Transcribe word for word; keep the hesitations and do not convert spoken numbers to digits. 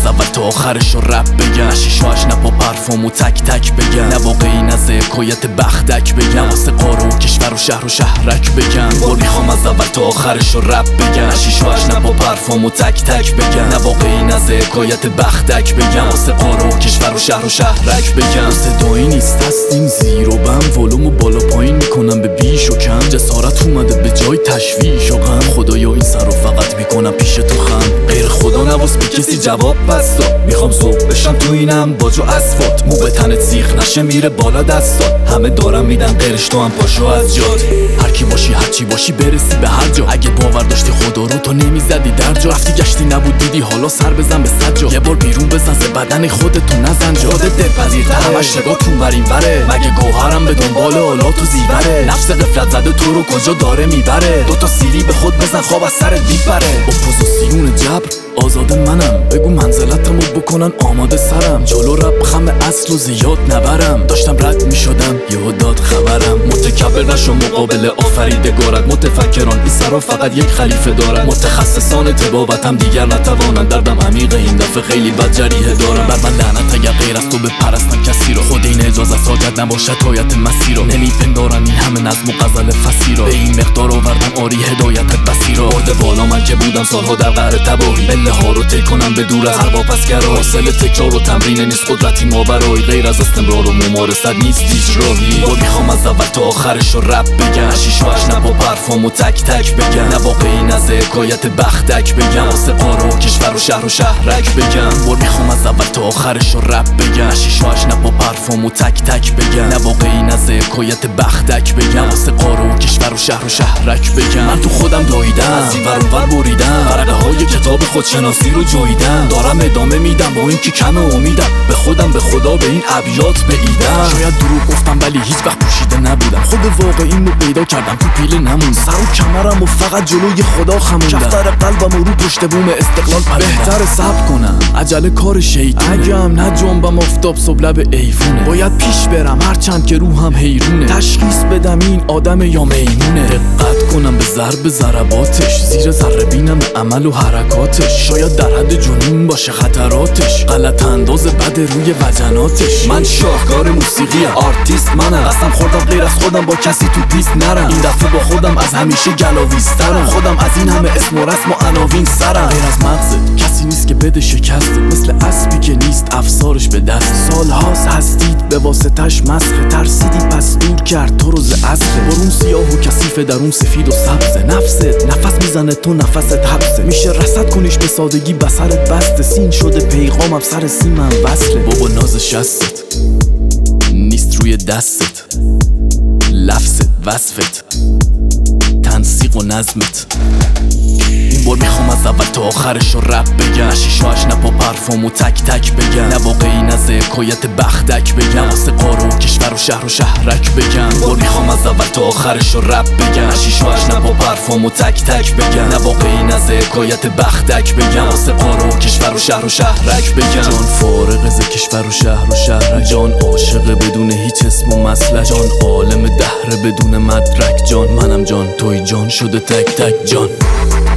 اول تا آخرش رو رپ بگم، شیش و هشت نپا پرفوم و تک تک بگم، نه واقعی نه حکایت بختک بگم، واسه قاره و کشور و شهر و شهرک بگم. بار میخوام از اول تا آخرش رو رپ بگم، شیش و هشت نپا پرفوم و تک تک بگم، نه واقعی نه حکایت بختک بگم، واسه قاره و کشور و شهر و شهرک بگم. صدایی نیست هستیم زیر و بم، ولومو بالا پایین میکنم به بیش و کم، جسارت اومده به جای تشویش و غم، خدایا این سر رو فقط میکنم پیش تو خم، غیر خدا نواز به کسی جواب بستا، میخوام صبح بشم تو اینم باجو اسفات، مو به تنت سیخ نشه میره بالا دستات، همه دارم میدن غیرش تو هم پاشو از جات، هر کی باشی هر چی باشی برسی به هر جا، اگه باور داشتی خدا رو تو نمیزدی در جا، رفتی گشتی نبود دیدی حالا سر بزن به صد جا، یه بار بیرون بزن ز بدن خودتو نزن جا، خودت دلپذیرتر همش نگاه تو بریم بره، مگه گوهرم به دنبال حالا تو زیوره، نفس غفلت زده تو رو کجا داره میبره، دوتا سیلی به خود بزن خواب از سرت میپره، اپوزیسیون جبر آزاد منم، بگو منزلتمو بکنن آماده سرم، جلو رپ خم اصل و زیاد نبرم، داشتم رد میشدم یهو داد خبرم، متکبر نشو مقابل آفریدگارت، متفکران این سرا فقط یک خلیفه دارن، متخصصان طبابتم دیگر نتوانن، دردم عمیقه این دفعه خیلی بد جریحه دارم، بر من لعنت اگر غیر از تو بپرستم کسی رو، خود این اجازه ساجد نباشد هایت مسیر رو، نمیپندارن این همه نظم و غزل فصیح رو، به این مقدار آوردم آری هدایتت بسیر رو، برده بالا من که بودم سالها در قعر تباهی، بله ها رو طی کنم به دور از هر واپسگرا، حاصل تکرار و تمرین نیست قدرتی ماورایی، غیر از استمرار و ممارست نیست هیچ راهی، بار میخوام از اول تا آخرش رو رپ بگم، شیش و هشت نپا پرفوم و تک تک بگم، نه واقعی نه حکایت بختک بگم، واسه قاره و کشور و شهر و شهرک بگم، بار میخوام از اول تا آخرش رو رپ بگم، شیش و هشت نپا پرفوم و تک تک بگم، نه واقعی نه حکایت بختک بگم، واسه قاره و کشور و شهر و شهرک بگم. من تو خودم دویدم از این ور اون ور بریدم، ورقه های کتاب خودشناسی رو جویدم، دارم ادامه میدم با اینکه کم امیدم، به خودم به خدا به این ابیات بعیدم، شاید دروغ گفتم ولی هیچ وقت پوشیده نبودم، خود واقعیم رو پیدا کردم تو پیله نمون، سر و کمرم و فقط جلوی خدا خموندم، کفتر قلبم رو پشت بوم استقلال پریدم، بهتر صبر کنم عجله کار شیطونه، اگه هم نجنبم آفتاب صبح لب ایفونه، باید پیش برم هرچند که روحم حیرونه، تشخیص بدم این آدم یا میمونه، دقت کنم به ضرب ضرباتش، زیر ذره بینم عمل و حرکاتش، شاید در حد جنون باشه خطراتش، غلط انداز بد روی وجناتش، من شاهکار موسیقی آرتیست منم، قسم خوردم غیر از خودم با کسی تو پیست نرم، این دفعه با خودم از همیشه گلاویزترم، خودم از این همه اسم و رسم و عناوین سرم، غیر از مغزت کسی نیست که بده شکست، مثل اسبی که نیست افسارش به دست، سالهاست هستید به واسطش مسخه، ترسیدی پس دور کرد تو رو ز اصله، برون سیاه و کثیف درون سفید و سبزه، نفست نفس میزنه تو نفست حبسه، میشه رصد کنیش به سادگی بسرت بسته، سین شده پیغامم سر سیمم وصله، بابا ناز شستت نیست روی دستت، لفظت وصفت تنسیق و نظمت، این بار میخوام از اول تا آخرش رو رپ بگم، شیش و هشت نپا پرفوم و تک تک بگم، نه واقعی نه حکایت بختک بگم، واسه قاره و کشور و شهر و شهرک بگم، بار میخوام از اول تا آخرش رو رپ بگم، شیش و هشت نپا پرفوم و تک تک بگم، نه واقعی نه حکایت بختک بگم، واسه قاره و کشور و شهر و شهرک بگم، جان فارغ ز کشور و شهر و شهرک، جان عاشق بدون هیچ اسم و مسلک، جان عالم دهر بدون مدرک، جان منم جان توی جان شده تک تک جان.